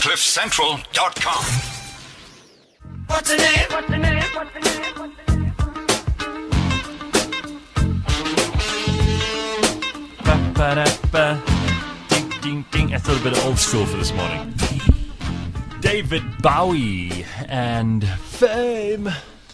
CliffCentral.com. What's the name? What's the name? What's the name? What's the name? Ba-ba-da-ba. Ding, ding, ding. I thought a bit of old school for this morning. David Bowie and Fame.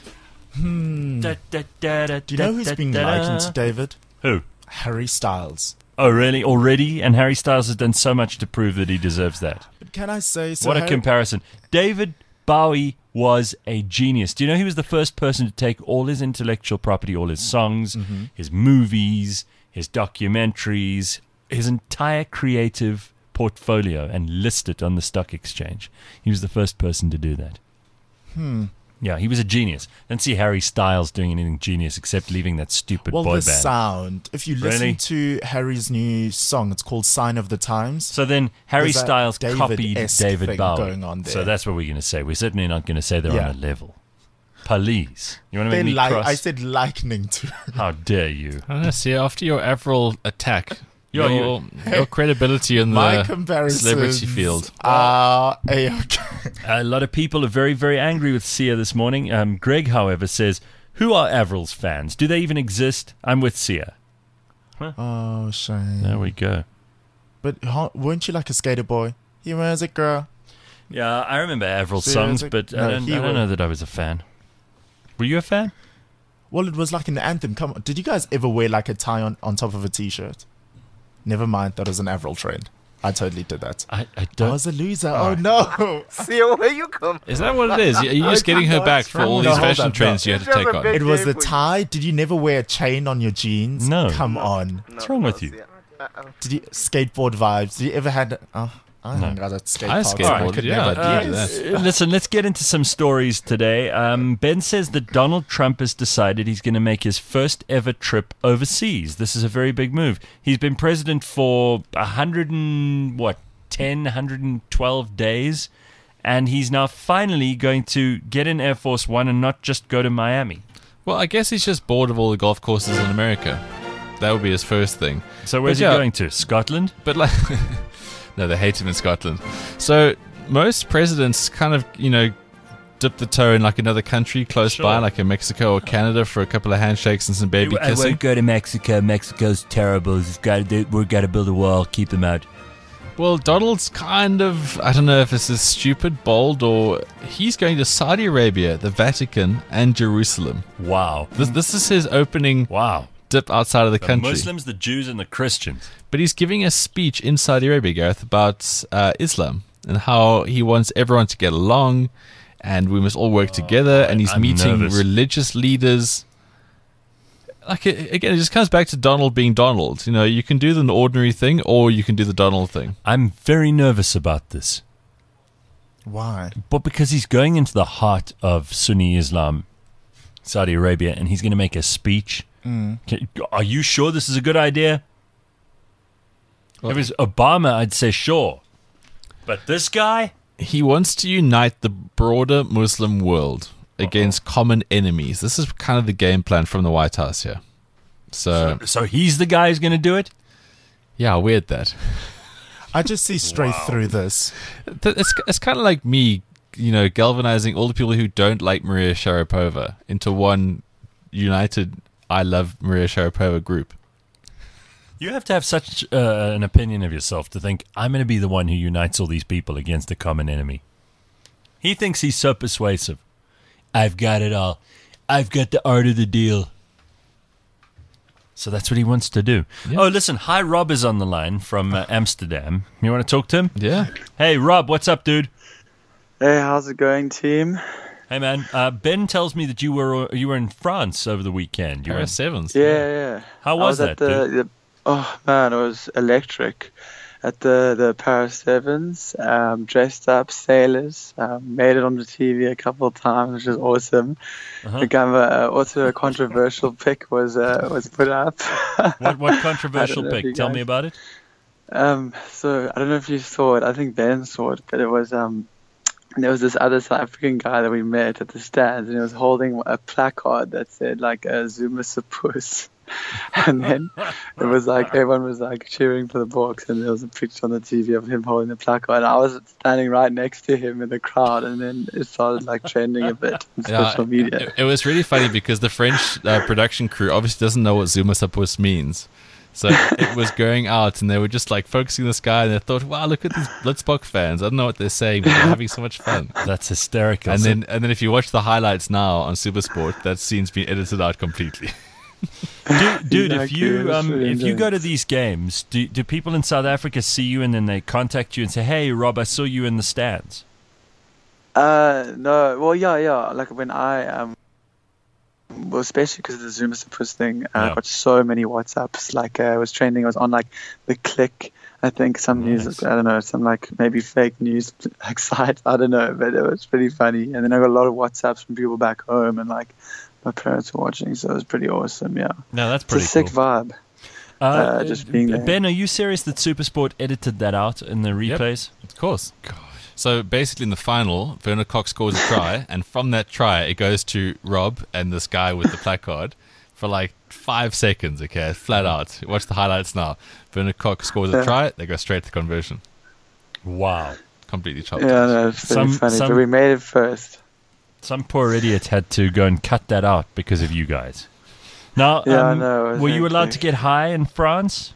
Da, da, da, da, Do you know who's been likened to David? Who? Harry Styles. Oh, really? Already? And Harry Styles has done so much to prove that he deserves that. But can I say so? What a comparison. David Bowie was a genius. Do you know he was the first person to take all his intellectual property, all his songs, his movies, his documentaries, his entire creative portfolio and list it on the stock exchange? He was the first person to do that. Yeah, he was a genius. Don't see Harry Styles doing anything genius except leaving that stupid boy the band. sound. If you listen to Harry's new song, it's called Sign of the Times. So then Harry There's that Styles copied David-esque David thing Bowie. going on there. So that's what we're going to say. We're certainly not going to say they're Yeah. on a level. Please. You want to make me cross? I said likening to. How dare you? I don't know, see, after your Avril attack, Your- your credibility in My the comparisons celebrity field. are A-okay. A lot of people are very, very angry with Sia this morning. Greg, however, says, who are Avril's fans? Do they even exist? I'm with Sia. Oh, shame. There we go. But weren't you like a skater boy? He wears it, girl. Yeah, I remember Avril's Sia songs, is a- but no, I don't he know was- that I was a fan. Were you a fan? Well, it was like in the anthem. Come on. Did you guys ever wear like a tie on top of a t-shirt? Never mind. That was an Avril trend. I totally did that. I I don't. was a loser. Oh, no. See where you come. Is that what it is? Are you just getting her back for all No, these hold fashion up, trends no. you had to take on? It was the Day for you. tie. Did you never wear a chain on your jeans? No. Come on. What's wrong with you? Did you skateboard vibes? Did you ever had? I haven't got a skate I park, so I skateboarded, could yeah, never I do did this. Listen, let's get into some stories today. Ben says that Donald Trump has decided he's going to make his first ever trip overseas. This is a very big move. He's been president for 112 days, and he's now finally going to get in Air Force One and not just go to Miami. Well, I guess he's just bored of all the golf courses in America. That would be his first thing. So where's But he yeah. going to? Scotland? But like, no, they hate him in Scotland. So most presidents kind of, dip the toe in like another country close Sure. by, like in Mexico or Canada, for a couple of handshakes and some baby I kissing. won't go to Mexico. Mexico's terrible. We've got to build a wall, keep them out. Well, Donald's kind of, I don't know if this is stupid, bold, or he's going to Saudi Arabia, the Vatican, and Jerusalem. Wow. This is his opening Wow. dip outside of the The country. Muslims, the Jews, and the Christians. But he's giving a speech in Saudi Arabia, Gareth, about Islam and how he wants everyone to get along and we must all work together. And he's I'm meeting nervous. religious leaders. Like, again, it just comes back to Donald being Donald. You can do the ordinary thing or you can do the Donald thing. I'm very nervous about this. Why? But because he's going into the heart of Sunni Islam, Saudi Arabia, and he's going to make a speech. Are you sure this is a good idea? If it was Obama, I'd say sure. But this guy? He wants to unite the broader Muslim world against common enemies. This is kind of the game plan from the White House here. So So he's the guy who's going to do it? yeah, weird that. I just see straight through this. It's kind of like me, galvanizing all the people who don't like Maria Sharapova into one united I love Maria Sharapova group. You have to have such an opinion of yourself to think, I'm going to be the one who unites all these people against a common enemy. He thinks he's so persuasive. I've got it all. I've got the art of the deal. So that's what he wants to do. Yeah. Oh, listen. Hi, Rob is on the line from Amsterdam. You want to talk to him? Yeah. Hey, Rob, what's up, dude? Hey, how's it going, team? Hey, man. Ben tells me that you were in France over the weekend. You were Paris Sevens. Yeah. How was I that, dude? Oh man, it was electric. At the Paris Sevens, dressed up sailors, made it on the TV a couple of times, which is awesome. Also a controversial pick was put up. What controversial I don't know if you pick? Tell me guys- about it. So I don't know if you saw it. I think Ben saw it, but it was there was this other South African guy that we met at the stands, and he was holding a placard that said like "Zuma Sapus." And then it was like everyone was like cheering for the Boks, and there was a picture on the TV of him holding the placard, and I was standing right next to him in the crowd, and then it started like trending a bit on social media. It was really funny because the French production crew obviously doesn't know what Zuma Sapos means. So it was going out, and they were just like focusing on the sky, and they thought, "Wow, look at these Blitzbok fans! I don't know what they're saying, but they're having so much fun." That's hysterical. And then if you watch the highlights now on Supersport, that scene's been edited out completely. Dude, if Exactly, you it's really if you go to intense. these games, do people in South Africa see you and then they contact you and say, "Hey, Rob, I saw you in the stands"? No, well, yeah. Like when well, especially because of the Zuma Sapos thing, I Yeah. got so many WhatsApps. Like it was trending. It was on like the Click. I think some Nice. news. I don't know. Some like maybe fake news like site. I don't know, but it was pretty funny. And then I got a lot of WhatsApps from people back home, and like my parents were watching, so it was pretty awesome. Yeah, No, that's it's a pretty sick cool. vibe. Just being there. Ben, are you serious that Supersport edited that out in the replays? Of course. So basically, in the final, Werner Cox scores a try, and from that try, it goes to Rob and this guy with the placard for like 5 seconds. Okay, flat out. Watch the highlights now. Werner Cox scores a try, they go straight to conversion. Wow. Completely chopped. Yeah, no, it's pretty funny. some- But we made it first. Some poor idiot had to go and cut that out because of you guys. Now, Yeah, I know, it was were you allowed to hectic. get high in France?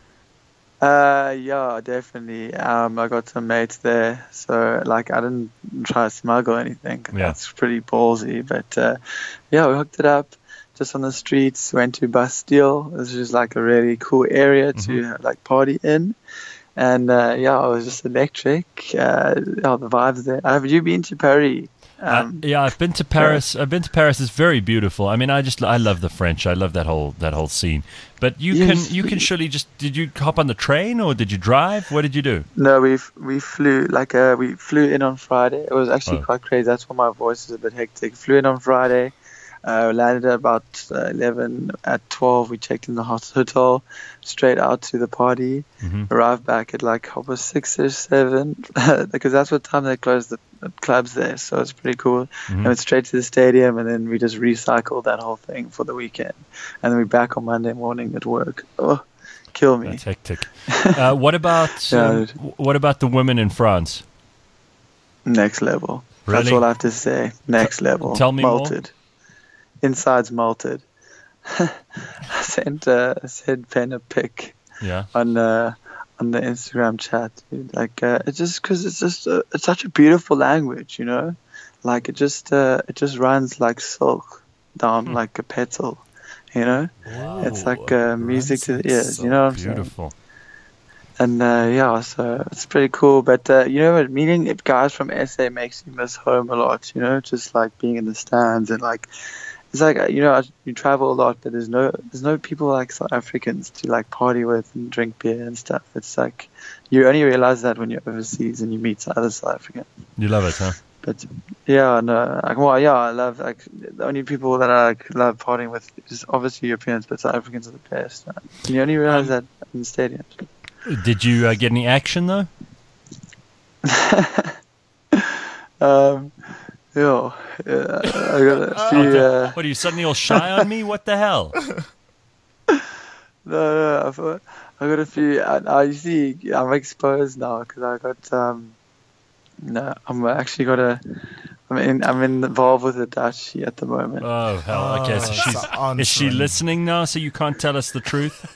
Yeah, definitely. I got some mates there, so like I didn't try to smuggle anything. 'Cause Yeah. That's pretty ballsy. But yeah, we hooked it up just on the streets. Went to Bastille. This is like a really cool area to like party in. And yeah, it was just electric. The vibes there. Have you been to Paris? Yeah, I've been to Paris. I've been to Paris. It's very beautiful. I mean, I love the French. I love that whole scene. But Yes. you can surely just, did you hop on the train or did you drive? What did you do? No, we flew we flew in on Friday. It was actually Oh. quite crazy. That's why my voice is a bit hectic. Flew in on Friday. Landed at about 11. At 12, we checked in the hotel. Straight out to the party. Arrived back at like 6 or 7 because that's what time they close the clubs there. So it's pretty cool. And went straight to the stadium, and then we just recycled that whole thing for the weekend. And then we're back on Monday morning at work. Oh, kill me. That's hectic. What about Yeah, what about the women in France? Next level. Really? That's all I have to say. Next level. tell me more. Malted. Inside's malted. I sent Pen a pic Yeah. on the Instagram chat, dude. Like it's just because it's such a beautiful language, you know. Like it just runs like silk down like a petal, you know. It's like music to the ears. You know what I'm saying? Beautiful. And yeah, so it's pretty cool. But you know what? Meeting guys from SA makes you miss home a lot. You know, just like being in the stands and like it's like you know you travel a lot, but there's no people like South Africans to like party with and drink beer and stuff. It's like you only realize that when you're overseas and you meet other South Africans. You love it, huh? But yeah, no, like, well, yeah, I love like the only people that I like, love partying with is obviously Europeans, but South Africans are the best. Man. And you only realize that in the stadiums. Did you get any action though? Yeah, I got a few. What are you suddenly all shy on me? What the hell? No, I got a few. You see, I'm exposed now because I got. No, I'm actually got a. I'm involved with a Dutchie at the moment. Oh hell! Okay, so Oh, she's so is she answering. listening now? So you can't tell us the truth?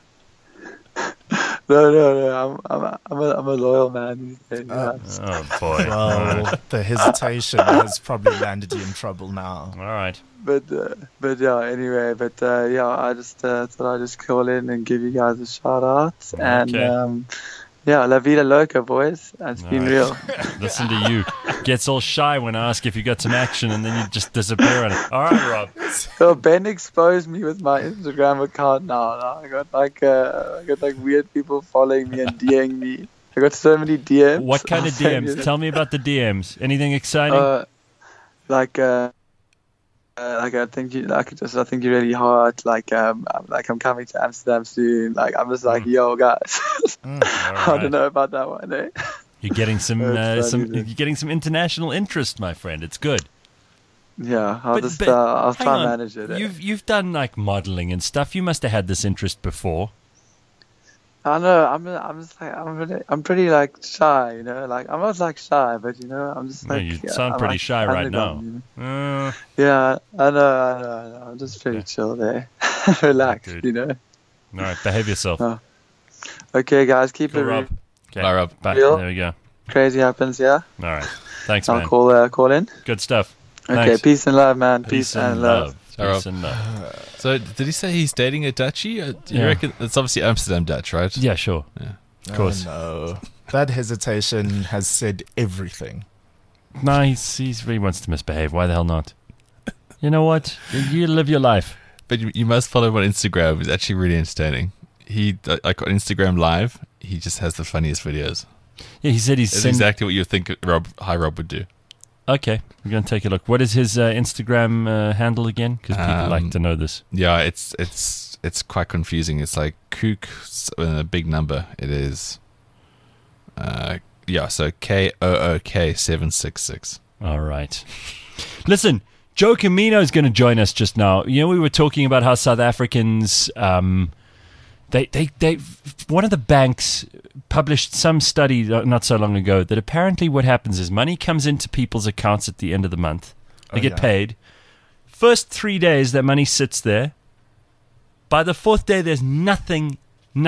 No. I'm a loyal man these days. Oh boy! Well, the hesitation has probably landed you in trouble now. All right. But yeah. Anyway, yeah. I just thought I'd just call in and give you guys a shout out. Okay. And yeah, La Vida Loca, boys. It's been All real. Listen to you. Gets all shy when I ask if you got some action, and then you just disappear on it. All right, Rob. So Ben exposed me with my Instagram account now. I got like weird people following me and DMing me. I got so many DMs. What kind of I'll send DMs? you Tell me about the DMs. Anything exciting? like I think you're really hot. Like I'm coming to Amsterdam soon. Like I'm just like, yo guys. All I right. don't know about that one, eh? You're getting some That's funny, you're getting some international interest, my friend. It's good. Yeah, I'll But- I'll hang try on. and manage it. You've done like modeling and stuff. You must have had this interest before. I know. I'm just like I'm pretty like shy, you know. Like I'm not like shy, but you know, I'm just No, like. you yeah, sound I'm, pretty like, shy right now. underground, you know? Uh, Yeah, I know. I'm just pretty chill there, relaxed, Dude. you know. all right, behave yourself. Oh, Okay, guys, keep Cool, it Rob. real. Okay, Bye, Rob. Bye. Real? There we go. Crazy happens, yeah. All right. Thanks, I'll man. call in. Good stuff. Okay, Thanks. peace and love, man. Peace, and love. Bye, Rob. Peace and love. So, did he say he's dating a Dutchie? Do you Yeah. reckon it's obviously Amsterdam Dutch, right? Yeah, sure. Of course. Oh, no. That hesitation has said everything. No, he really wants to misbehave. Why the hell not? You know what? You live your life. But you must follow him on Instagram. It's actually really entertaining. He like on Instagram Live, he just has the funniest videos. Yeah, he said he's It's sending. exactly what you think Rob would do. Okay, we're going to take a look. What is his Instagram handle again? Because people like to know this. Yeah, it's quite confusing. It's like kook a big number. It is. So KOOK 766. All right. Listen, Joe Camino is going to join us just now. You know, we were talking about how South Africans, they one of the banks published some study not so long ago that apparently what happens is money comes into people's accounts at the end of the month. They get paid. First 3 days, that money sits there. By the fourth day, there's nothing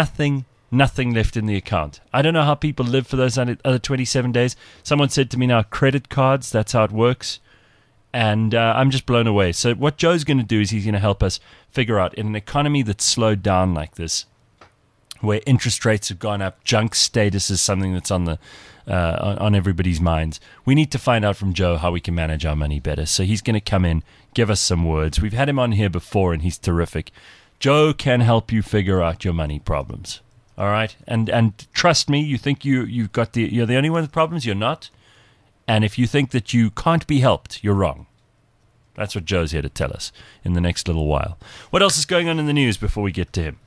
left in the account. I don't know how people live for those other 27 days. Someone said to me now, credit cards, that's how it works. And I'm just blown away. So what Joe's going to do is he's going to help us figure out, in an economy that's slowed down like this, where interest rates have gone up, junk status is something that's on the on everybody's minds. We need to find out from Joe how we can manage our money better. So he's going to come in, give us some words. We've had him on here before, and he's terrific. Joe can help you figure out your money problems. All right, and trust me, you think you're the only one with problems. You're not. And if you think that you can't be helped, you're wrong. That's what Joe's here to tell us in the next little while. What else is going on in the news before we get to him?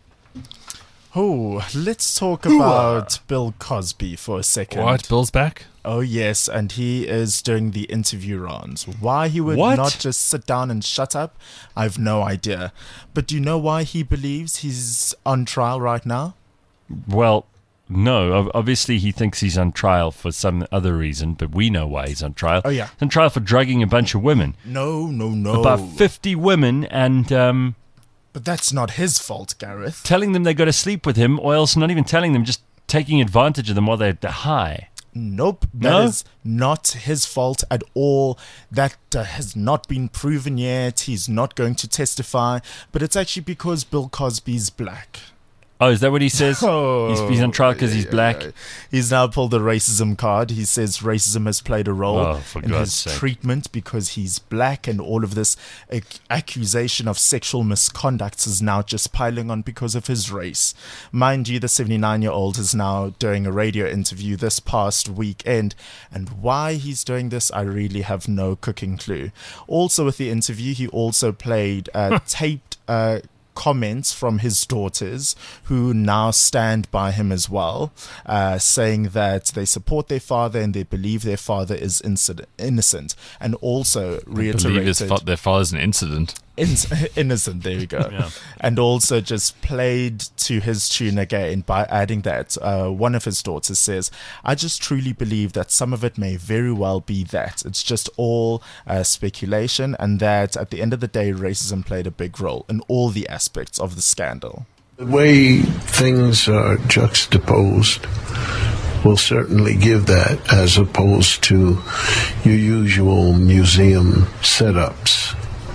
Oh, let's talk about Bill Cosby for a second. What? Bill's back? Oh, yes, and he is doing the interview rounds. Why he would What? not just sit down and shut up, I have no idea. But do you know why he believes he's on trial right now? Well, no. Obviously, he thinks he's on trial for some other reason, but we know why he's on trial. Oh, yeah. He's on trial for drugging a bunch of women. No. About 50 women, and But that's not his fault, Gareth. telling them they got to sleep with him, or else not even telling them, just taking advantage of them while they're high. Nope, No? that is not his fault at all. That has not been proven yet. He's not going to testify. But it's actually because Bill Cosby's black. Oh, is that what he says? He's on trial because he's black. He's now pulled the racism card. He says racism has played a role Oh, for in God's his sake. treatment because he's black, and all of this accusation of sexual misconduct is now just piling on because of his race. Mind you, the 79-year-old is now doing a radio interview this past weekend, and why he's doing this, I really have no cooking clue. Also with the interview, he also played taped comments from his daughters, who now stand by him as well, saying that they support their father and they believe their father is innocent, and also reiterated Their father's an incident. innocent. There we go. Yeah. And also just played to his tune again by adding that one of his daughters says, "I just truly believe that some of it may very well be that it's just all speculation, and that at the end of the day, racism played a big role in all the aspects of the scandal." The way things are juxtaposed will certainly give that, as opposed to your usual museum setups.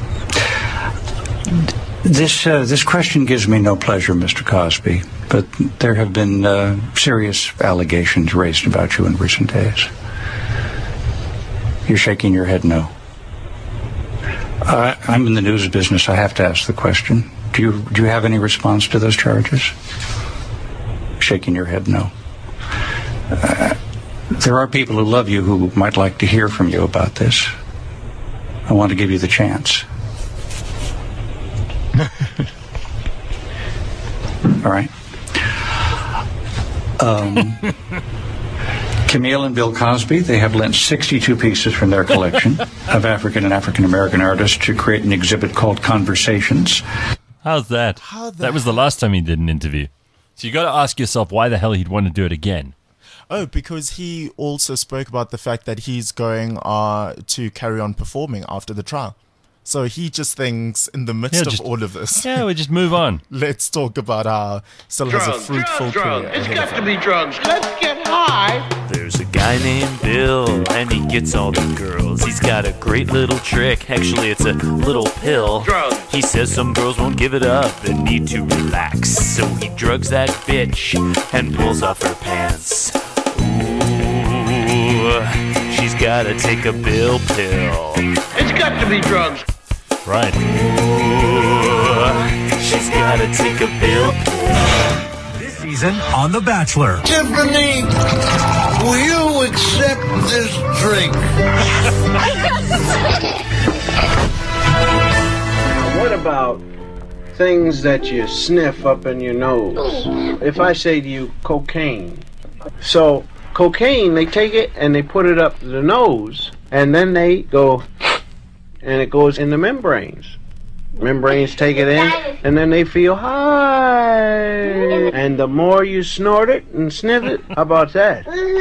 This question gives me no pleasure, Mr. Cosby, but there have been serious allegations raised about you in recent days. You're shaking your head no. I'm in the news business. I have to ask the question. Do you have any response to those charges? Shaking your head no. There are people who love you who might like to hear from you about this. I want to give you the chance. All right. Camille and Bill Cosby, they have lent 62 pieces from their collection of African and African American artists to create an exhibit called Conversations. How's that? That was the last time he did an interview. So you got to ask yourself why the hell he'd want to do it again. Oh, because he also spoke about the fact that he's going to carry on performing after the trial. So he just thinks in the midst of all of this, Yeah, we just move on. let's talk about how still has a fruitful career. It's ahead got of to him. be drugs. Let's get high. There's a guy named Bill, and he gets all the girls. He's got a great little trick. Actually, it's a little pill. Drugs. He says some girls won't give it up and need to relax. So he drugs that bitch and pulls off her pants. Ooh, she's gotta take a Bill pill. It's got to be drugs. Right. Ooh, she's gotta take a Bill pill. This season on The Bachelor. Tiffany, will you accept this drink? What about things that you sniff up in your nose? If I say to you, cocaine. So, cocaine, they take it and they put it up the nose, and then they go, and it goes in the membranes. Membranes take it in, and then they feel high. And the more you snort it and sniff it, how about that?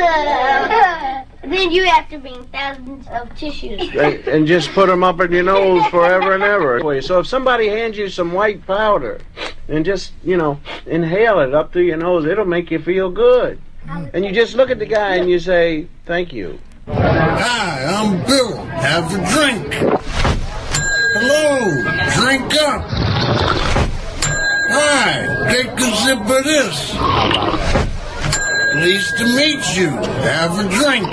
Then you have to bring thousands of tissues. And just put them up in your nose forever and ever. So if somebody hands you some white powder and just, inhale it up through your nose, it'll make you feel good. And you just look at the guy and you say, thank you. Hi, I'm Bill. Have a drink. Hello, drink up. Hi, take a sip of this. Pleased to meet you. Have a drink.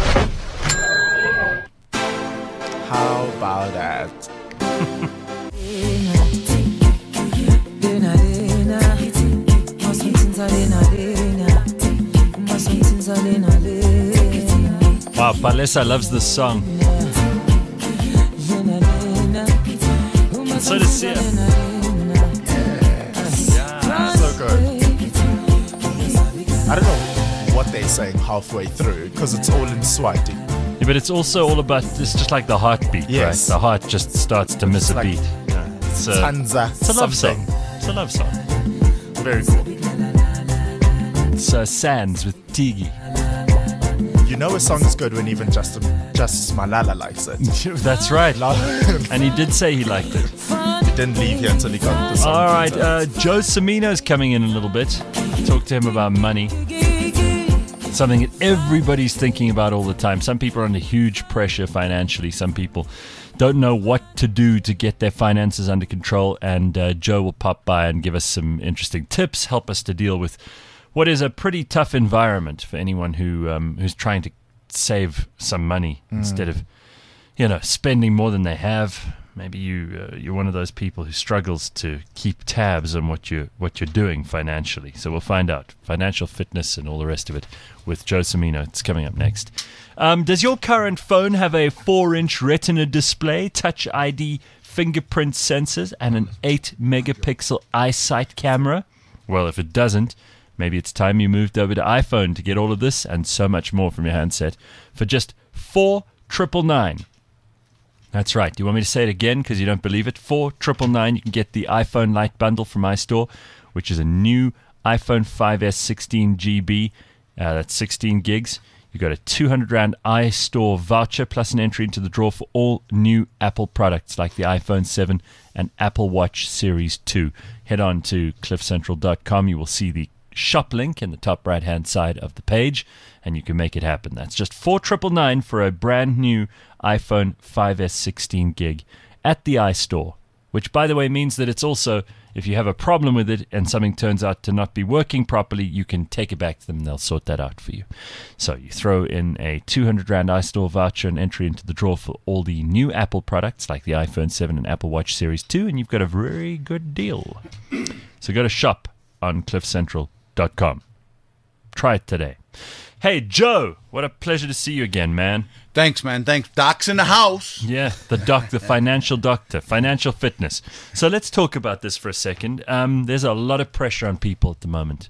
How about that? Wow, Palesa loves this song. And so does Sia. So good. I don't know what they're saying halfway through because it's all in Swati. Yeah, but it's also all about, it's just like the heartbeat, Yes. right? The heart just starts to miss a like beat. It's a Tanza. it's a love something. song. It's a love song. Very cool. It's Sands with Tigi. You know a song is good when even Justice Malala likes it. That's right. He And he did say he liked it. didn't leave here until he got the song. All right, details. Joe Cimino's coming in a little bit. Talk to him about money. Something that everybody's thinking about all the time. Some people are under huge pressure financially. Some people don't know what to do to get their finances under control. And Joe will pop by and give us some interesting tips, help us to deal with what is a pretty tough environment for anyone who's trying to save some money instead of, spending more than they have. Maybe you're one of those people who struggles to keep tabs on what you're doing financially. So we'll find out financial fitness and all the rest of it with Joe Cimino. It's coming up next. Does your current phone have a 4-inch Retina display, Touch ID, fingerprint sensors, and an 8-megapixel eyesight camera? Well, if it doesn't, maybe it's time you moved over to iPhone to get all of this and so much more from your handset for just $4,999. That's right. Do you want me to say it again because you don't believe it? $4,999. You can get the iPhone Lite bundle from iStore, which is a new iPhone 5S 16 GB. That's 16 gigs. You got a 200 Rand iStore voucher plus an entry into the draw for all new Apple products like the iPhone 7 and Apple Watch Series 2. Head on to cliffcentral.com. You will see the shop link in the top right-hand side of the page, and you can make it happen. That's just $4,999 for a brand new iPhone 5S 16 gig at the iStore, which, by the way, means that it's also, if you have a problem with it and something turns out to not be working properly, you can take it back to them and they'll sort that out for you. So you throw in a 200 Rand iStore voucher and entry into the draw for all the new Apple products like the iPhone 7 and Apple Watch Series 2, and you've got a very good deal. So go to shop on cliffcentral.com. Try it today. Hey, Joe, what a pleasure to see you again, man. Thanks, man. Thanks. Doc's in the house. Yeah, the financial doctor, financial fitness. So let's talk about this for a second. There's a lot of pressure on people at the moment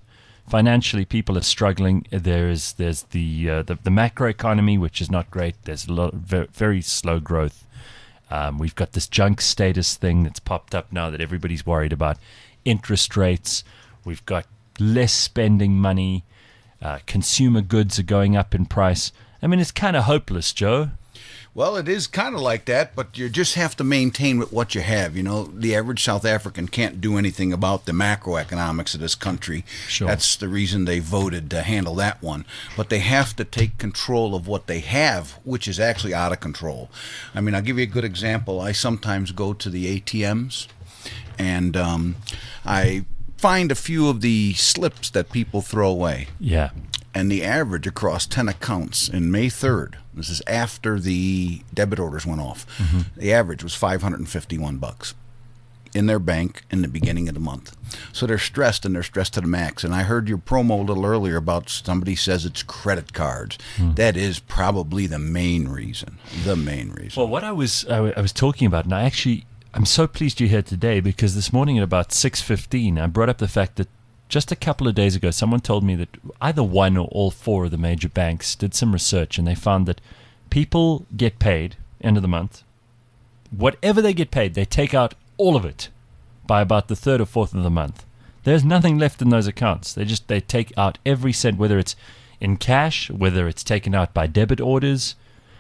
financially, people are struggling. There's the macroeconomy, which is not great. There's a lot very slow growth. We've got this junk status thing that's popped up now that everybody's worried about. Interest rates. We've got less spending money. Consumer goods are going up in price. I mean, it's kind of hopeless, Joe. Well, it is kind of like that, but you just have to maintain with what you have. You know, the average South African can't do anything about the macroeconomics of this country. Sure. That's the reason they voted to handle that one. But they have to take control of what they have, which is actually out of control. I mean, I'll give you a good example. I sometimes go to the ATMs, and I find a few of the slips that people throw away. Yeah. And the average across 10 accounts in May 3rd, this is after the debit orders went off, the average was $551 in their bank in the beginning of the month. So they're stressed, and they're stressed to the max. And I heard your promo a little earlier about somebody says it's credit cards. That is probably the main reason. The main reason. Well, what I was talking about, and I'm so pleased you're here today, because this morning at about 6:15, I brought up the fact that just a couple of days ago, someone told me that either one or all four of the major banks did some research, and they found that people get paid end of the month. Whatever they get paid, they take out all of it by about the third or fourth of the month. There's nothing left in those accounts. They take out every cent, whether it's in cash, whether it's taken out by debit orders.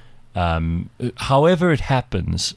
However it happens,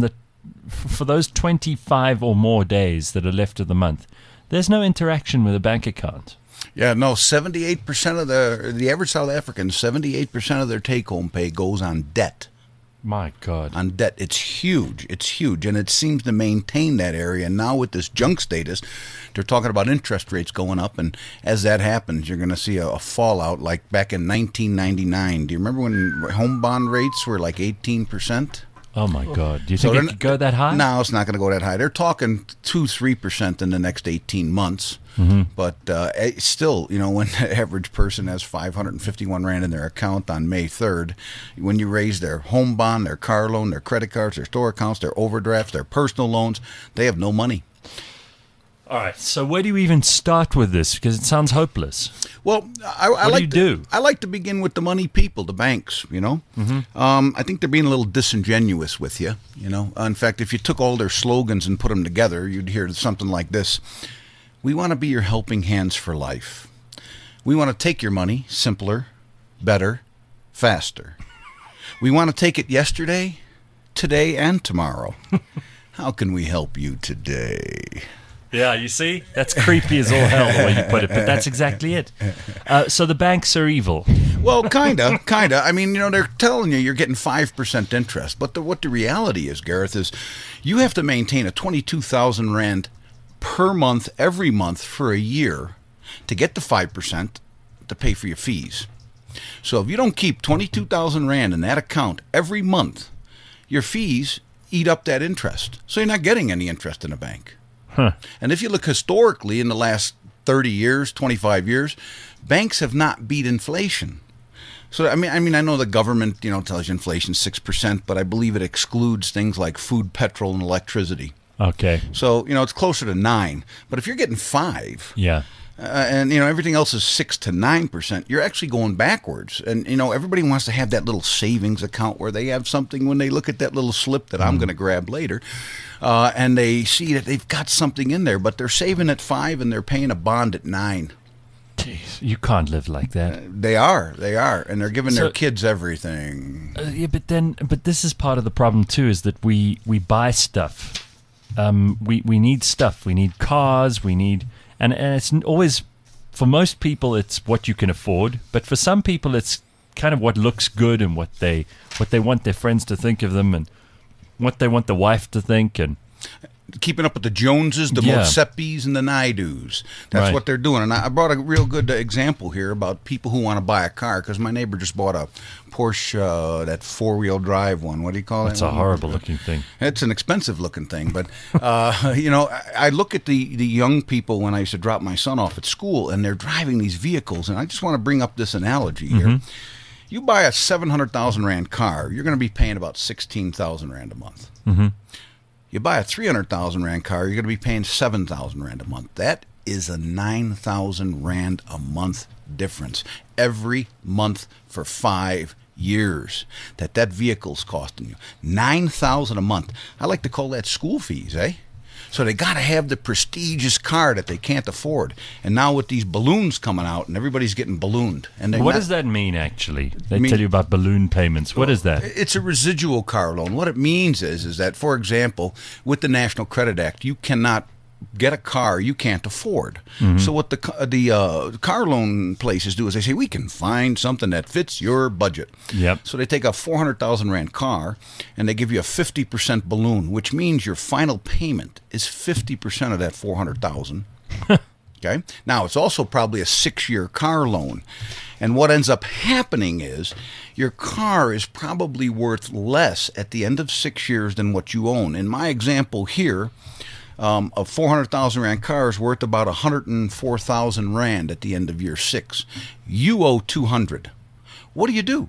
for those 25 or more days that are left of the month, there's no interaction with a bank account. Yeah, no, 78% of the average South African, 78% of their take-home pay goes on debt. My God. On debt. It's huge. It's huge. And it seems to maintain that area. And now with this junk status, they're talking about interest rates going up. And as that happens, you're going to see a fallout like back in 1999. Do you remember when home bond rates were like 18%? Oh, my God. Do you think it could go that high? No, it's not going to go that high. They're talking 2-3% in the next 18 months. But still, you know, when the average person has 551 Rand in their account on May 3rd, when you raise their home bond, their car loan, their credit cards, their store accounts, their overdrafts, their personal loans, they have no money. All right. So where do you even start with this? Because it sounds hopeless. Well, I like to begin with the money people, the banks, you know. I think they're being a little disingenuous with you, you know. In fact, if you took all their slogans and put them together, you'd hear something like this. We want to be your helping hands for life. We want to take your money simpler, better, faster. We want to take it yesterday, today, and tomorrow. How can we help you today? Yeah, you see? That's creepy as all hell, the way you put it, but that's exactly it. So the banks are evil. Well, kind of. I mean, you know, they're telling you you're getting 5% interest, but what the reality is, Gareth, is you have to maintain a 22,000 Rand per month, every month for a year to get the 5% to pay for your fees. So if you don't keep 22,000 Rand in that account every month, your fees eat up that interest. So you're not getting any interest in a bank. And if you look historically in the last 30 years, 25 years, banks have not beat inflation. So, I mean, I know the government, you know, tells you inflation 6%, but I believe it excludes things like food, petrol, and electricity. Okay. So, you know, it's closer to 9. But if you're getting 5, yeah, and, you know, everything else is 6 to 9%, you're actually going backwards. And, you know, everybody wants to have that little savings account where they have something when they look at that little slip that I'm going to grab later. And they see that they've got something in there, but they're saving at 5 and they're paying a bond at 9. Jeez, you can't live like that. They are, and they're giving their kids everything. Yeah, but this is part of the problem too, is that we buy stuff. We need stuff. We need cars. We need, and it's always, for most people, it's what you can afford. But for some people, it's kind of what looks good and what they want their friends to think of them and what they want the wife to think, and keeping up with the Joneses, the Motsepis, and the Naidus. That's what they're doing. And I brought a real good example here about people who want to buy a car, because my neighbor just bought a Porsche, that four-wheel drive one. What do you call it? It's a horrible-looking thing. It's an expensive-looking thing. But, you know, I look at the young people when I used to drop my son off at school, and they're driving these vehicles. And I just want to bring up this analogy here. You buy a 700,000 Rand car, you're going to be paying about 16,000 Rand a month. You buy a 300,000 Rand car, you're going to be paying 7,000 Rand a month. That is a 9,000 Rand a month difference every month for 5 years that vehicle's costing you. 9,000 a month. I like to call that school fees, eh? So they got to have the prestigious car that they can't afford. And now with these balloons coming out, and everybody's getting ballooned. And What does that mean, actually? They tell you about balloon payments. What is that? It's a residual car loan. What it means is that, for example, with the National Credit Act, you cannot get a car you can't afford. So what the car loan places do is they say, we can find something that fits your budget. Yep. So they take a 400,000 Rand car and they give you a 50% balloon, which means your final payment is 50% of that 400,000. Okay. Now it's also probably a 6-year car loan. And what ends up happening is your car is probably worth less at the end of 6 years than what you own. In my example here, a 400,000 Rand car is worth about 104,000 Rand at the end of year 6. You owe 200. What do?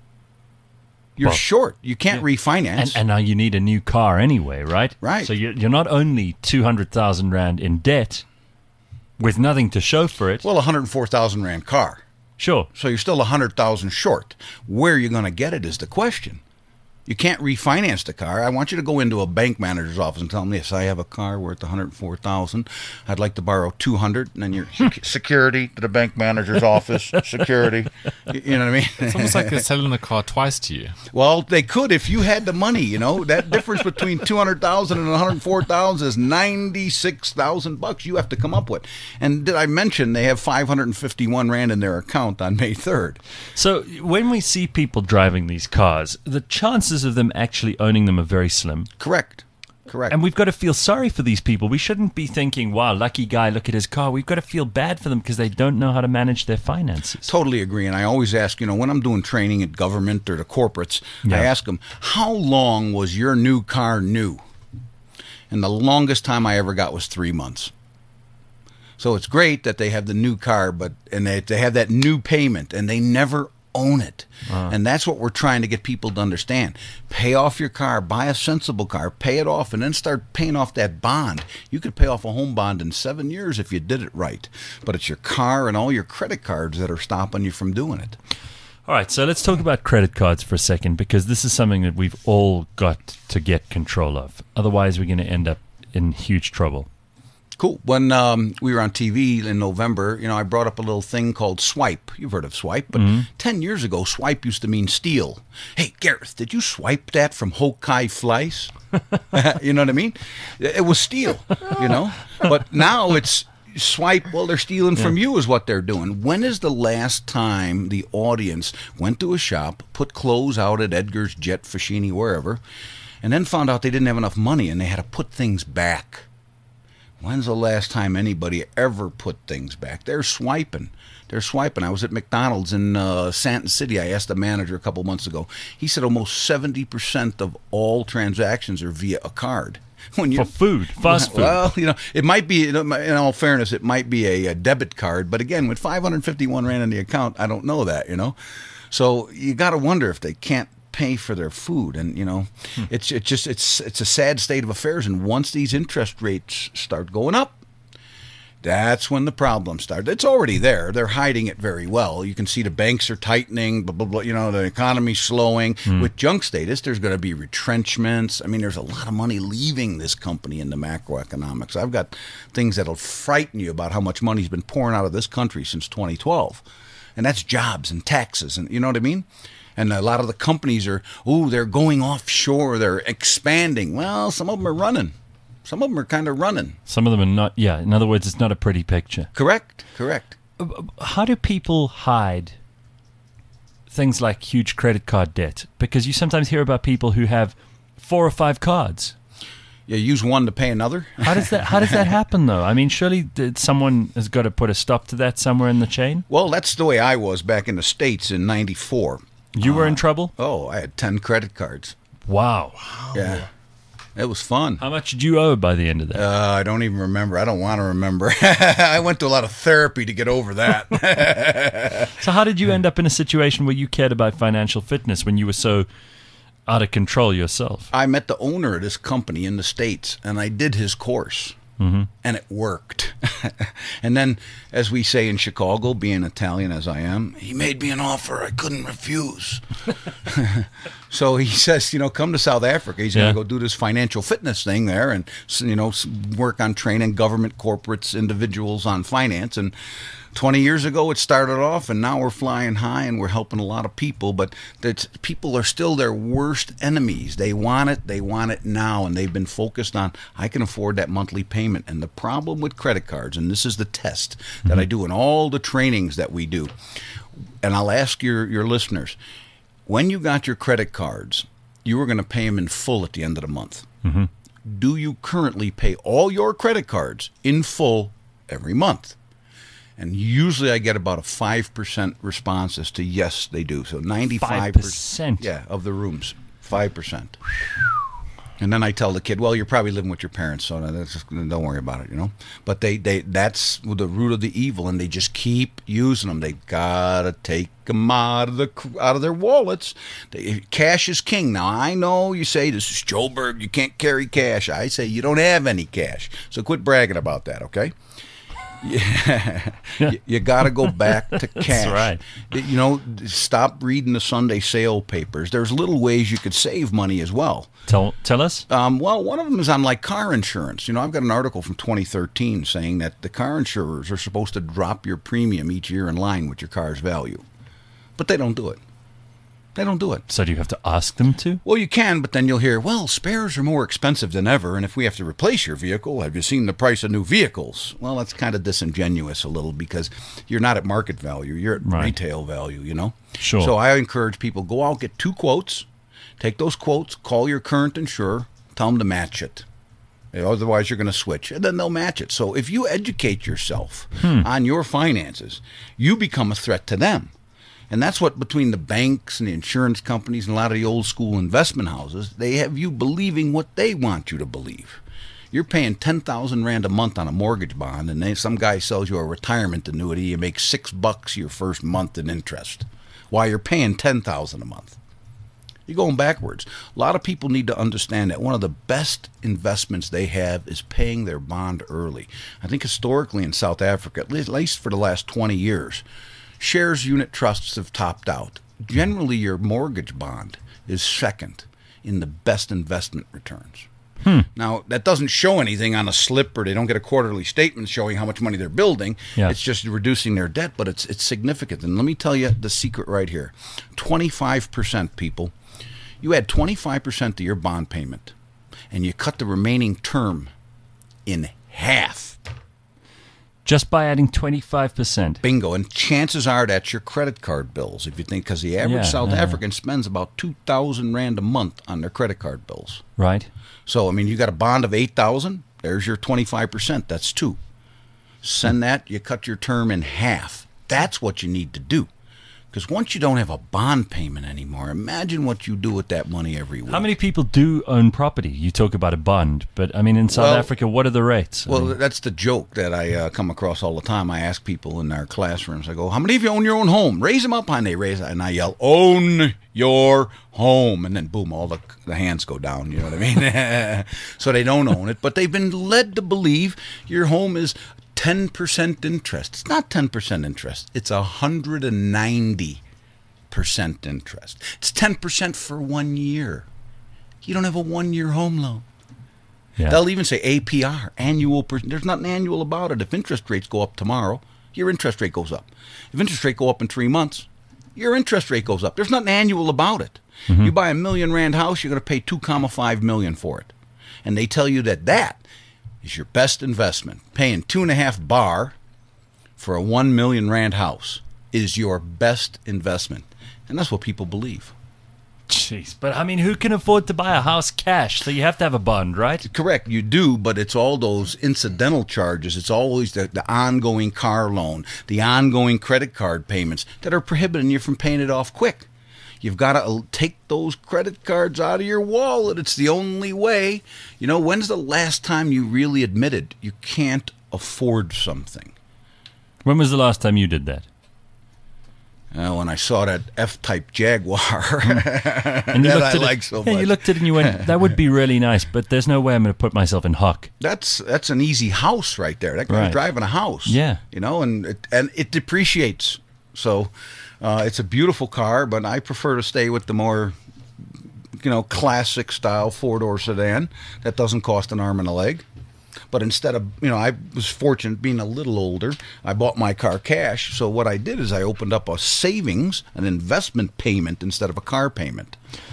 You're short. You can't refinance. And now you need a new car anyway, right? Right. So you're not only 200,000 Rand in debt with nothing to show for it. Well, 104,000 Rand car. Sure. So you're still 100,000 short. Where you're going to get it is the question. You can't refinance the car. I want you to go into a bank manager's office and tell them, yes, I have a car worth 104,000. I'd like to borrow 200, and then your security to the bank manager's office, security. You know what I mean? It's almost like they're selling the car twice to you. Well, they could if you had the money. You know that difference between 200,000 and 104,000 is 96,000 bucks. You have to come up with. And did I mention they have 551 Rand in their account on May 3rd? So when we see people driving these cars, the chances of them actually owning them are very slim. Correct. And we've got to feel sorry for these people. We shouldn't be thinking, wow, lucky guy, look at his car. We've got to feel bad for them because they don't know how to manage their finances. Totally agree. And I always ask, when I'm doing training at government or the corporates, I ask them, how long was your new car new? And the longest time I ever got was 3 months. So it's great that they have the new car, and they have that new payment, and they never own it. And that's what we're trying to get people to understand. Pay off your car, buy a sensible car, pay it off, and then start paying off that bond. You could pay off a home bond in 7 years if you did it right. But it's your car and all your credit cards that are stopping you from doing it. All right, so let's talk about credit cards for a second, because this is something that we've all got to get control of. Otherwise, we're going to end up in huge trouble. Cool. When we were on TV in November, I brought up a little thing called Swipe. You've heard of Swipe, but 10 years ago, Swipe used to mean steal. Hey, Gareth, did you swipe that from Hokai Flies? You know what I mean? It was steal, But now it's Swipe, well, they're stealing from you is what they're doing. When is the last time the audience went to a shop, put clothes out at Edgar's, Jet, Foschini, wherever, and then found out they didn't have enough money and they had to put things back? When's the last time anybody ever put things back? They're swiping. I was at McDonald's in Santon City. I asked the manager a couple months ago. He said almost 70% of all transactions are via a card. For food, fast food. Well, it might be, in all fairness, it might be a debit card. But again, with 551 Rand in the account, I don't know that, So you got to wonder if they can't pay for their food, and it's a sad state of affairs. And once these interest rates start going up, that's when the problems start. It's already there. They're hiding it very well. You can see the banks are tightening, blah, blah, blah, the economy's slowing. With junk status, there's going to be retrenchments. I mean, there's a lot of money leaving this company in the macroeconomics. I've got things that'll frighten you about how much money's been pouring out of this country since 2012. And that's jobs and taxes, and you know what I mean? And a lot of the companies they're going offshore, they're expanding. Well, some of them are running. Some of them are kind of running. Some of them are not, in other words, it's not a pretty picture. Correct. How do people hide things like huge credit card debt? Because you sometimes hear about people who have 4 or 5 cards. You use one to pay another? How does that happen, though? I mean, surely someone has got to put a stop to that somewhere in the chain? Well, that's the way I was back in the States in 94. You were in trouble? Oh, I had 10 credit cards. Wow. Yeah. It was fun. How much did you owe by the end of that? I don't even remember. I don't want to remember. I went to a lot of therapy to get over that. So how did you end up in a situation where you cared about financial fitness when you were so out of control yourself? I met the owner of this company in the States, and I did his course. And it worked. And then, as we say in Chicago, being Italian as I am, he made me an offer I couldn't refuse. So he says, come to South Africa. He's going to go do this financial fitness thing there and, work on training government, corporates, individuals on finance. And 20 years ago, it started off, and now we're flying high and we're helping a lot of people. But people are still their worst enemies. They want it now, and they've been focused on, I can afford that monthly payment. And the problem with credit cards, and this is the test that I do in all the trainings that we do, and I'll ask your listeners, when you got your credit cards, you were going to pay them in full at the end of the month. Do you currently pay all your credit cards in full every month? And usually I get about a 5% response as to yes, they do. So 95% of the rooms, 5%. And then I tell the kid, well, you're probably living with your parents, so don't worry about it, But that's the root of the evil, and they just keep using them. They gotta take them out of their wallets. Cash is king. Now I know you say this is Joburg, you can't carry cash. I say you don't have any cash, so quit bragging about that, okay? Yeah, you got to go back to cash. That's right. Stop reading the Sunday sale papers. There's little ways you could save money as well. Tell us. Well, one of them is on like car insurance. I've got an article from 2013 saying that the car insurers are supposed to drop your premium each year in line with your car's value, but they don't do it. They don't do it. So do you have to ask them to? Well, you can, but then you'll hear, well, spares are more expensive than ever, and if we have to replace your vehicle, have you seen the price of new vehicles? Well, that's kind of disingenuous a little, because you're not at market value. You're at retail value, Sure. So I encourage people, go out, get 2 quotes, take those quotes, call your current insurer, tell them to match it. Otherwise, you're going to switch, and then they'll match it. So if you educate yourself on your finances, you become a threat to them. And that's what, between the banks and the insurance companies and a lot of the old school investment houses, they have you believing what they want you to believe. You're paying 10,000 Rand a month on a mortgage bond, and then some guy sells you a retirement annuity, you make $6 your first month in interest, while you're paying 10,000 a month. You're going backwards. A lot of people need to understand that one of the best investments they have is paying their bond early. I think historically in South Africa, at least for the last 20 years, shares unit trusts have topped out. Generally, your mortgage bond is second in the best investment returns. Now, that doesn't show anything on a slip, or they don't get a quarterly statement showing how much money they're building. Yeah. It's just reducing their debt, but it's significant. And let me tell you the secret right here. 25%, people. You add 25% to your bond payment, and you cut the remaining term in half. Just by adding 25%. Bingo. And chances are that's your credit card bills, if you think, because the average South African spends about 2,000 Rand a month on their credit card bills. Right. So, you got a bond of 8,000, there's your 25%, that's 2. Send that, you cut your term in half. That's what you need to do. Because once you don't have a bond payment anymore, imagine what you do with that money every week. How many people do own property? You talk about a bond, but in South Africa, what are the rates? Well, that's the joke that I come across all the time. I ask people in our classrooms, I go, how many of you own your own home? Raise them up, and they raise it, and I yell, own your home. And then boom, all the hands go down, you know what I mean? So they don't own it, but they've been led to believe your home is 10% interest. It's not 10% interest. It's 190% interest. It's 10% for 1 year. You don't have a 1-year home loan. Yeah. They'll even say APR, annual. There's nothing annual about it. If interest rates go up tomorrow, your interest rate goes up. If interest rate go up in 3 months, your interest rate goes up. There's nothing annual about it. Mm-hmm. You buy a R1 million house, you're going to pay 2.5 million for it. And they tell you that is your best investment. Paying 2.5 bar for a 1 million Rand house is your best investment. And that's what people believe. Jeez, but who can afford to buy a house cash? So you have to have a bond, right? Correct, you do, but it's all those incidental charges. It's always the ongoing car loan, the ongoing credit card payments that are prohibiting you from paying it off quick. You've got to take those credit cards out of your wallet. It's the only way. When's the last time you really admitted you can't afford something? When was the last time you did that? When I saw that F-type Jaguar And you that looked I at like it, so yeah, much. you looked at it and you went, that would be really nice, but there's no way I'm going to put myself in hock. That's an easy house right there. That guy's Right. driving a house. Yeah. You know, and it depreciates. So it's a beautiful car, but I prefer to stay with the more, classic style 4-door sedan that doesn't cost an arm and a leg. But instead of, I was fortunate being a little older, I bought my car cash. So what I did is I opened up a savings, an investment payment instead of a car payment.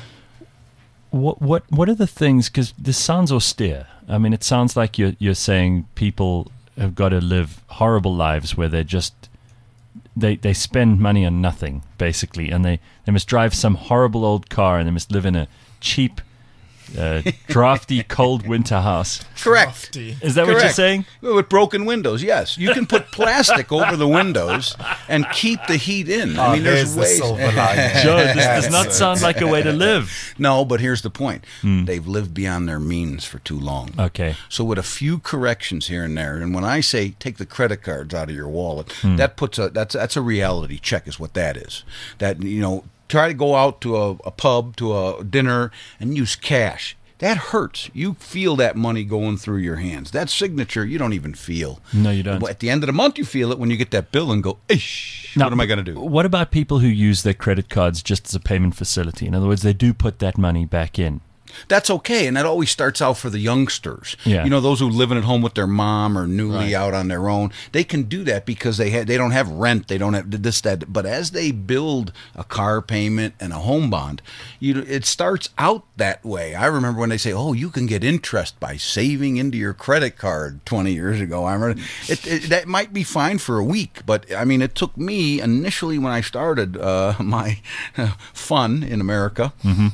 What are the things, because this sounds austere. I mean, it sounds like you're saying people have got to live horrible lives where they're just, they spend money on nothing, basically, and they must drive some horrible old car and they must live in a cheap, drafty, cold winter house. Correct. Is that what you're saying? With broken windows, yes. You can put plastic over the windows and keep the heat in. I mean, there's ways. Joe, this does not sound like a way to live. No, but here's the point. They've lived beyond their means for too long. Okay. So with a few corrections here and there, and when I say take the credit cards out of your wallet, that's a reality check is what that is. That, try to go out to a pub, to a dinner, and use cash. That hurts. You feel that money going through your hands. That signature, you don't even feel. No, you don't. But at the end of the month, you feel it when you get that bill and go, Ish, what am I going to do? What about people who use their credit cards just as a payment facility? In other words, they do put that money back in. That's okay, and that always starts out for the youngsters. Yeah. Those who living at home with their mom or newly out on their own. They can do that because they don't have rent, they don't have this, that. But as they build a car payment and a home bond, it starts out that way. I remember when they say, "Oh, you can get interest by saving into your credit card." 20 years ago, I remember that might be fine for a week, but I mean, it took me initially when I started my fun in America.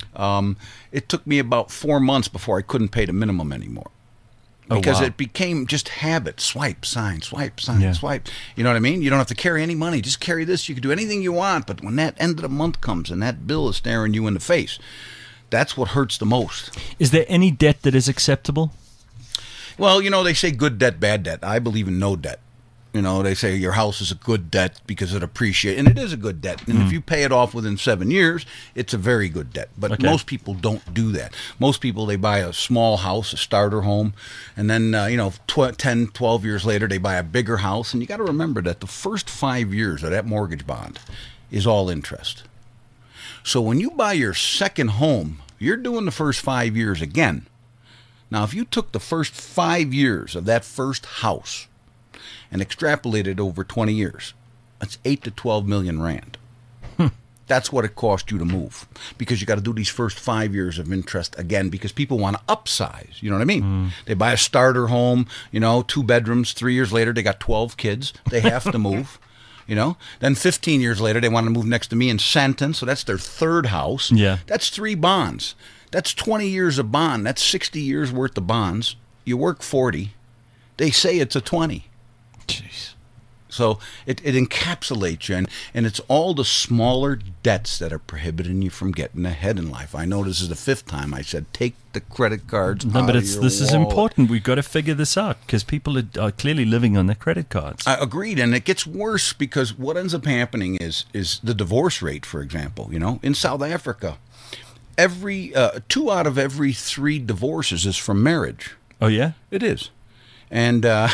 It took me about 4 months before I couldn't pay the minimum anymore. Because it became just habit. Swipe, sign, swipe, swipe. You know what I mean? You don't have to carry any money. Just carry this. You can do anything you want. But when that end of the month comes and that bill is staring you in the face, that's what hurts the most. Is there any debt that is acceptable? Well, they say good debt, bad debt. I believe in no debt. They say your house is a good debt because it appreciates, and it is a good debt. And if you pay it off within 7 years, it's a very good debt. But most people don't do that. Most people, they buy a small house, a starter home, and then, 10, 12 years later, they buy a bigger house. And you got to remember that the first 5 years of that mortgage bond is all interest. So when you buy your second home, you're doing the first 5 years again. Now, if you took the first 5 years of that first house and extrapolated over 20 years, that's 8 to 12 million rand. That's what it cost you to move, because you got to do these first 5 years of interest again, because people want to upsize. You know what I mean? They buy a starter home, 2 bedrooms. 3 years later, they got 12 kids. They have to move. Then 15 years later, they want to move next to me in Santon, so that's their third house. Yeah. That's 3 bonds. That's 20 years of bond. That's 60 years worth of bonds. You work 40. They say it's a 20. Jeez. So it encapsulates you, and it's all the smaller debts that are prohibiting you from getting ahead in life. I know this is the 5th time I said take the credit cards out but of your this is wallet. important. We've got to figure this out because people are clearly living on their credit cards. I agreed, and it gets worse because what ends up happening is the divorce rate, for example. In South Africa, 2 out of every 3 divorces is from marriage. Oh yeah, it is. And 2 out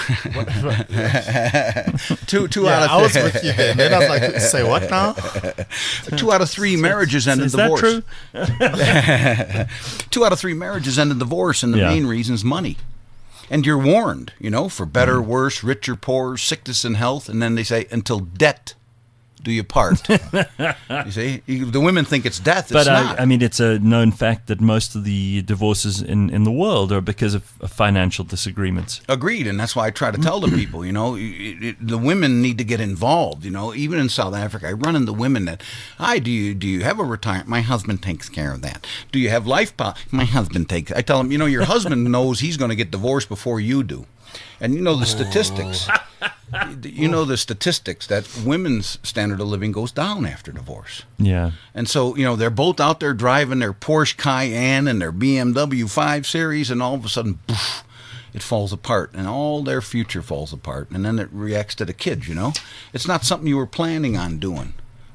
of I was with you then. Then I was like, say what now? 2 out of 3 marriages end in divorce. Is that true? 2 out of 3 marriages end in divorce, and the main reason is money. And you're warned, for better, worse, richer, poorer, sickness and health, and then they say until death do you part. You see, the women think it's death. It's not. I mean, it's a known fact that most of the divorces in the world are because of financial disagreements. Agreed, and that's why I try to tell the people, the women need to get involved. Even in South Africa, I run into women that, do you have a retirement? My husband takes care of that. Do you have life policy? My husband takes. I tell him, your husband knows he's going to get divorced before you do. And the statistics. The statistics that women's standard of living goes down after divorce. Yeah. And so, they're both out there driving their Porsche Cayenne and their BMW 5 Series, and all of a sudden, poof, it falls apart, and all their future falls apart. And then it reacts to the kids, It's not something you were planning on doing.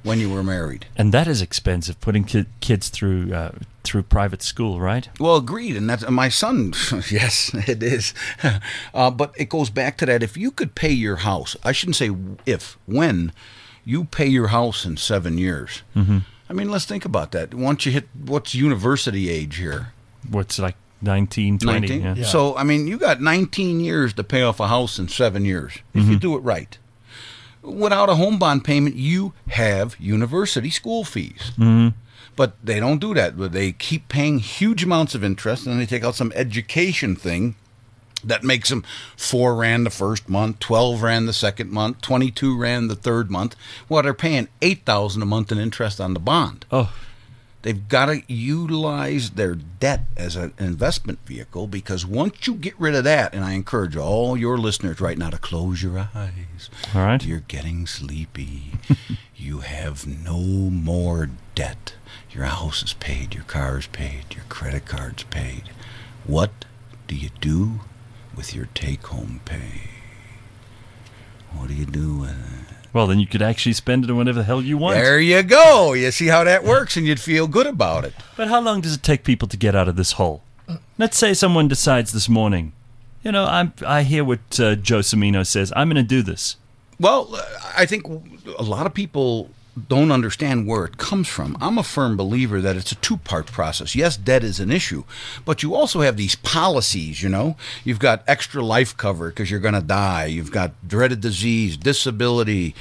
when you were married. And that is expensive, putting kids through private school, right? Well, agreed, and that's my son. Yes, it is. But it goes back to that. If you could pay your house, I shouldn't say if, when you pay your house in 7 years. Mm-hmm. I mean, let's think about that. Once you hit, what's university age here? What's like 19, 20? 19? Yeah. So, I mean, you got 19 years to pay off a house in 7 years if you do it right. Without a home bond payment, you have university school fees. Mm-hmm. But they don't do that. They keep paying huge amounts of interest, and they take out some education thing that makes them $4,000 the first month, $12,000 the second month, $22,000 the third month. Well, they're paying $8,000 a month in interest on the bond. Oh. They've got to utilize their debt as an investment vehicle, because once you get rid of that, and I encourage all your listeners right now to close your eyes. All right. You're getting sleepy. You have no more debt. Your house is paid, your car is paid, your credit card's paid. What do you do with your take-home pay? What do you do with it? Well, then you could actually spend it on whatever the hell you want. There you go. You see how that works, and you'd feel good about it. But how long does it take people to get out of this hole? Let's say someone decides this morning, I hear what Joe Cimino says, I'm going to do this. Well, I think a lot of people don't understand where it comes from. I'm a firm believer that it's a two-part process. Yes, debt is an issue, but you also have these policies, You've got extra life cover because you're going to die. You've got dreaded disease, disability.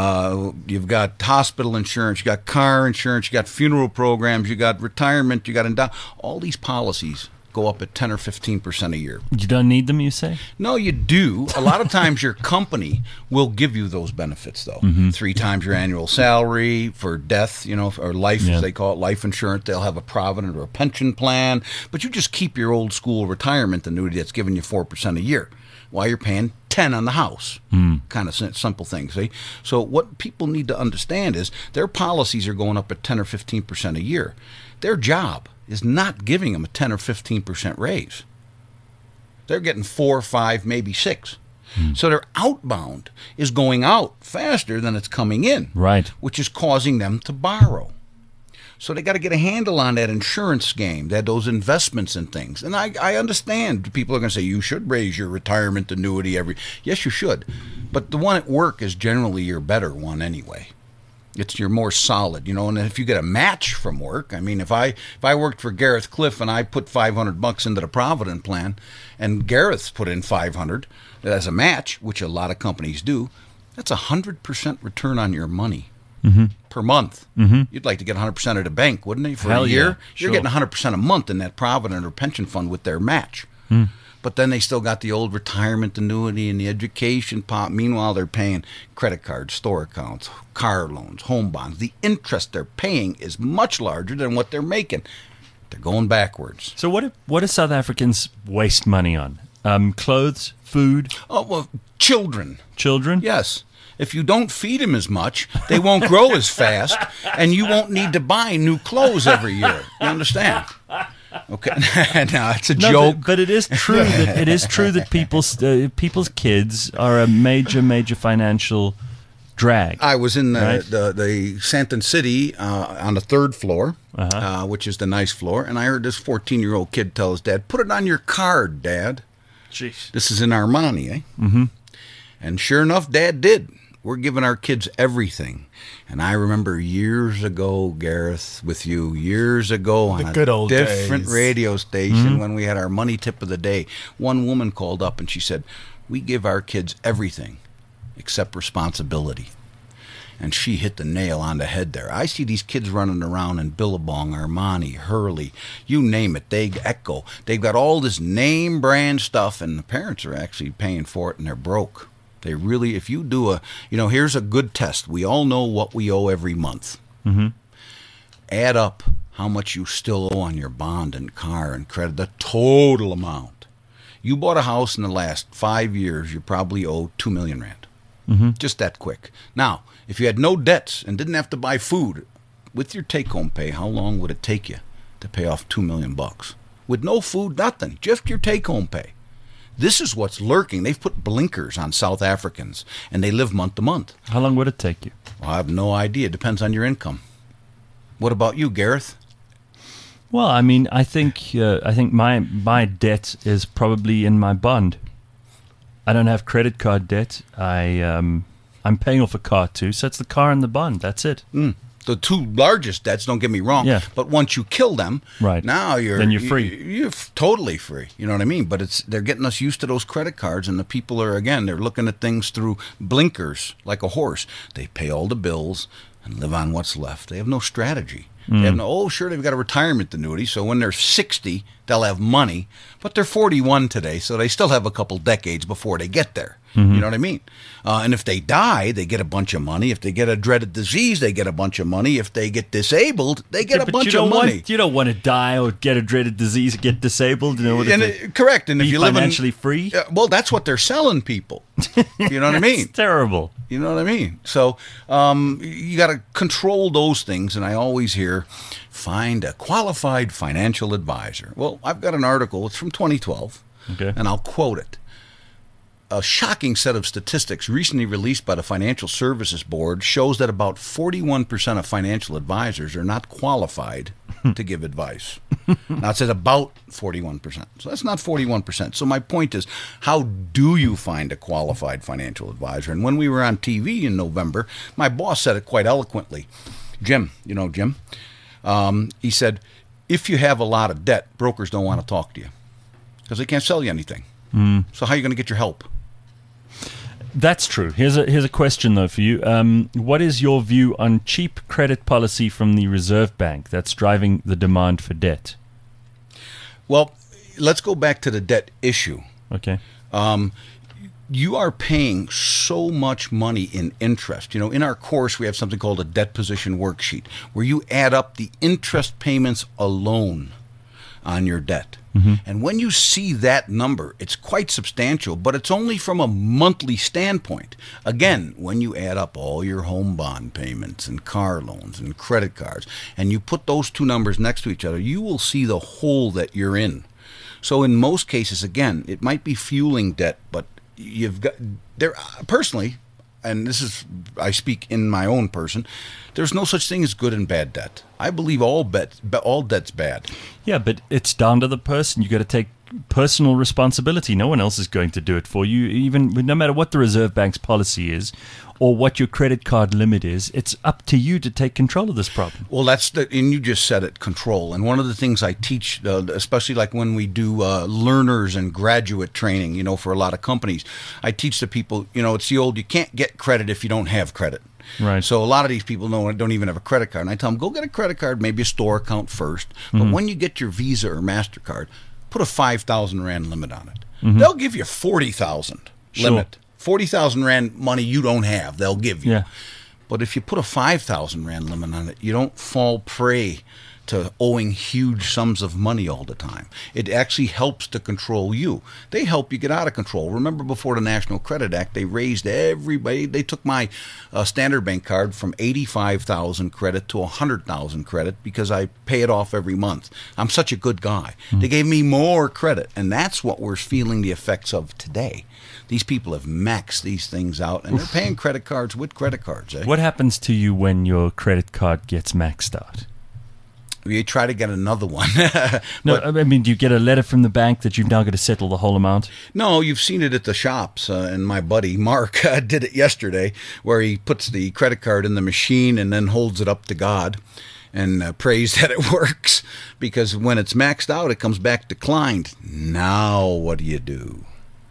You've got hospital insurance. You got car insurance. You got funeral programs. You got retirement. You got all these policies go up at 10 or 15% a year. You don't need them, you say? No, you do. A lot of times your company will give you those benefits, though. Mm-hmm. 3 times your annual salary for death, or life, as they call it, life insurance. They'll have a provident or a pension plan. But you just keep your old school retirement annuity that's giving you 4% a year while you're paying 10 on the house. Kind of simple thing, see? So what people need to understand is their policies are going up at 10 or 15% a year. Their job is not giving them a 10 or 15% raise. They're getting 4, 5, maybe 6. So their outbound is going out faster than it's coming in, right? Which is causing them to borrow. So they got to get a handle on that insurance game, those investments and things. And I understand people are going to say you should raise your retirement annuity yes, you should. But the one at work is generally your better one anyway. It's your more solid, and if you get a match from work, I mean, if I worked for Gareth Cliff and I put $500 into the Provident plan, and Gareth's put in $500 as a match, which a lot of companies do, that's 100% return on your money per month. You'd like to get 100% at a bank, wouldn't you? For a year, yeah, you're getting 100% a month in that Provident or pension fund with their match. But then they still got the old retirement annuity and the education pot. Meanwhile, they're paying credit cards, store accounts, car loans, home bonds. The interest they're paying is much larger than what they're making. They're going backwards. So what do South Africans waste money on? Clothes, food? Oh, well, children. Children? Yes. If you don't feed them as much, they won't grow as fast, and you won't need to buy new clothes every year. You understand? Okay, no, it's a joke. But it is true that people's kids are a major financial drag. I was in right? the Santon City on the 3rd floor, which is the nice floor, and I heard this 14-year-old kid tell his dad, "Put it on your card, Dad." Jeez. This is in Armani, eh? Mm-hmm. And sure enough, Dad did. We're giving our kids everything. And I remember years ago, Gareth, with you, years ago on a different radio station when we had our money tip of the day, one woman called up and she said, "We give our kids everything except responsibility." And she hit the nail on the head there. I see these kids running around in Billabong, Armani, Hurley, you name it, Echo. They've got all this name brand stuff, and the parents are actually paying for it, and they're broke. They really, if you do here's a good test. We all know what we owe every month. Add up how much you still owe on your bond and car and credit, the total amount. You bought a house in the last 5 years, you probably owe 2 million rand. Just that quick. Now, if you had no debts and didn't have to buy food, with your take-home pay, how long would it take you to pay off $2 million? With no food, nothing, just your take-home pay. This is what's lurking. They've put blinkers on South Africans, and they live month to month. How long would it take you? Well, I have no idea. It depends on your income. What about you, Gareth? Well, I mean, I think my debt is probably in my bond. I don't have credit card debt. I'm paying off a car too, so it's the car and the bond. That's it. The two largest debts, don't get me wrong. Yeah. But once you kill them, right. now Then you're free. You're totally free. You know what I mean? But they're getting us used to those credit cards, and the people are, again, they're looking at things through blinkers like a horse. They pay all the bills and live on what's left. They have no strategy. They have they've got a retirement annuity, so when they're 60, they'll have money, but they're 41 today, so they still have a couple decades before they get there. You know what I mean? And if they die, they get a bunch of money. If they get a dreaded disease, they get a bunch of money. If they get disabled, they get a bunch of money. You don't want to die or get a dreaded disease or get disabled. You know, correct. And if you live financially free, well, that's what they're selling people. You know what I mean? It's terrible. You know what I mean? So you got to control those things. And I always hear, find a qualified financial advisor. Well, I've got an article. It's from 2012, and I'll quote it. A shocking set of statistics recently released by the Financial Services Board shows that about 41% of financial advisors are not qualified to give advice. Now, it says about 41%. So that's not 41%. So my point is, how do you find a qualified financial advisor? And when we were on TV in November, my boss said it quite eloquently. Jim, you know Jim? He said, if you have a lot of debt, brokers don't want to talk to you because they can't sell you anything. So how are you going to get your help? That's true. Here's a question, though, for you. What is your view on cheap credit policy from the Reserve Bank that's driving the demand for debt? Well, let's go back to the debt issue. Okay. You are paying so much money in interest. You know, in our course, we have something called a debt position worksheet, where you add up the interest payments alone on your debt. And when you see that number, it's quite substantial, but it's only from a monthly standpoint. Again, when you add up all your home bond payments and car loans and credit cards, and you put those two numbers next to each other, you will see the hole that you're in. So in most cases, again, it might be fueling debt, but you've got there personally, and this is, I speak in my own person, there's no such thing as good and bad debt. I believe all debt's bad. Yeah, but it's down to the person. You got to take personal responsibility. No one else is going to do it for you. Even no matter what the Reserve Bank's policy is or what your credit card limit is, it's up to you to take control of this problem. Well, and you just said it, control. And one of the things I teach, especially like when we do learners and graduate training, you know, for a lot of companies, I teach the people, you know, it's the old, you can't get credit if you don't have credit. Right. So a lot of these people don't even have a credit card. And I tell them, go get a credit card, maybe a store account first. But when you get your Visa or MasterCard, put a 5,000 Rand limit on it. They'll give you 40,000 limit. 40,000 Rand money you don't have, they'll give you. Yeah. But if you put a 5,000 Rand limit on it, you don't fall prey to owing huge sums of money all the time. It actually helps to control you. They help you get out of control. Remember, before the National Credit Act, they raised everybody. They took my Standard Bank card from 85,000 credit to 100,000 credit because I pay it off every month. I'm such a good guy. They gave me more credit, and that's what we're feeling the effects of today. These people have maxed these things out, and they're paying credit cards with credit cards. What happens to you when your credit card gets maxed out? You try to get another one. No, I mean, do you get a letter from the bank that you've now got to settle the whole amount? No, you've seen it at the shops. And my buddy Mark did it yesterday, where he puts the credit card in the machine and then holds it up to God and prays that it works. Because when it's maxed out, it comes back declined. Now what do?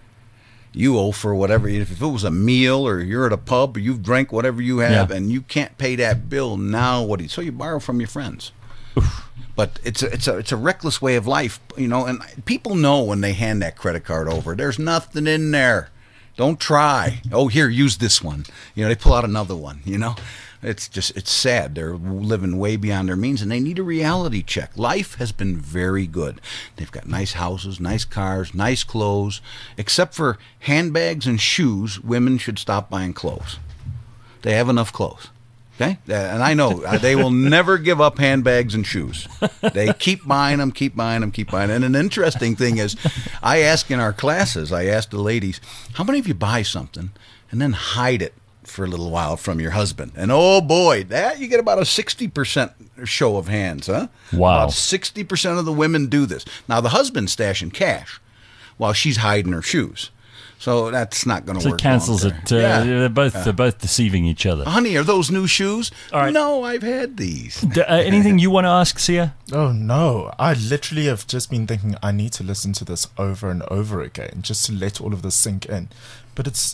You owe for whatever. If it was a meal or you're at a pub or you've drank whatever you have and you can't pay that bill, now what do you? So you borrow from your friends. But it's a reckless way of life, you know, and people know when they hand that credit card over, there's nothing in there. Don't try. Oh, here, use this one. You know, they pull out another one, you know. It's sad. They're living way beyond their means, and they need a reality check. Life has been very good. They've got nice houses, nice cars, nice clothes. Except for handbags and shoes, women should stop buying clothes. They have enough clothes. Okay, and I know they will never give up handbags and shoes. They keep buying them. And an interesting thing is, I ask in our classes, I ask the ladies, how many of you buy something and then hide it for a little while from your husband? And oh boy, that you get about a 60% show of hands, huh? Wow. About 60% of the women do this. Now the husband's stashing cash while she's hiding her shoes. So that's not going to So work. it cancels it. They're both deceiving each other. Honey, are those new shoes? All right. No, I've had these. Anything you want to ask, Sia? Oh, no. I literally have just been thinking I need to listen to this over and over again just to let all of this sink in. But it's.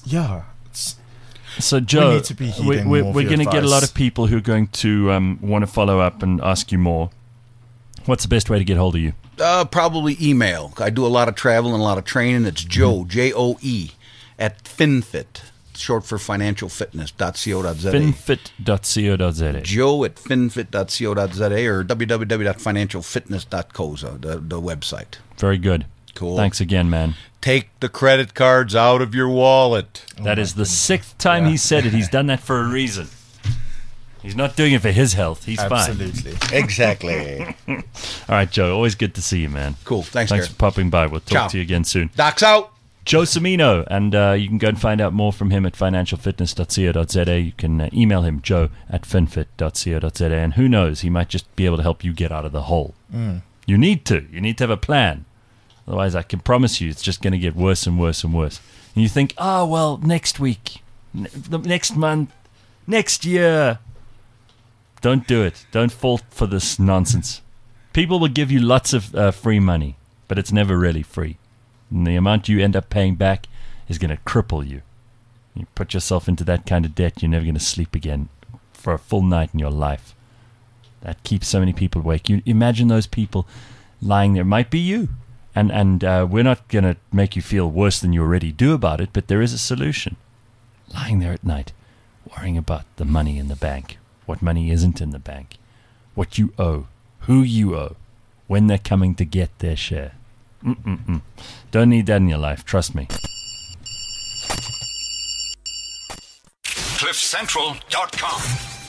So, Joe, we need to be heeding we're more of your going to get a lot advice. of people who are going to want to follow up and ask you more. What's the best way to get hold of you? Probably email. I do a lot of travel and a lot of training. It's Joe, Joe, at FinFit, short for financialfitness.co.za. Finfit.co.za. Joe at finfit.co.za or www.financialfitness.coza, the website. Very good. Cool. Thanks again, man. Take the credit cards out of your wallet. That is the 6th time he said it. He's done that for a reason. He's not doing it for his health. He's Absolutely. Fine. Exactly. All right, Joe. Always good to see you, man. Cool. Thanks for popping by. We'll talk Ciao. to you again soon. Doc's out. Joe Cimino, and you can go and find out more from him at financialfitness.co.za. You can email him, joe at finfit.co.za, and who knows, he might just be able to help you get out of the hole. You need to. You need to have a plan. Otherwise, I can promise you, it's just going to get worse and worse and worse. And you think, well, next week, next month, next year. Don't do it. Don't fall for this nonsense. People will give you lots of free money, but it's never really free. And the amount you end up paying back is going to cripple you. You put yourself into that kind of debt, you're never going to sleep again for a full night in your life. That keeps so many people awake. You imagine those people lying there. It might be you. And we're not going to make you feel worse than you already do about it, but there is a solution. Lying there at night, worrying about the money in the bank, what money isn't in the bank, what you owe, who you owe, when they're coming to get their share. Don't need that in your life, trust me. CliffCentral.com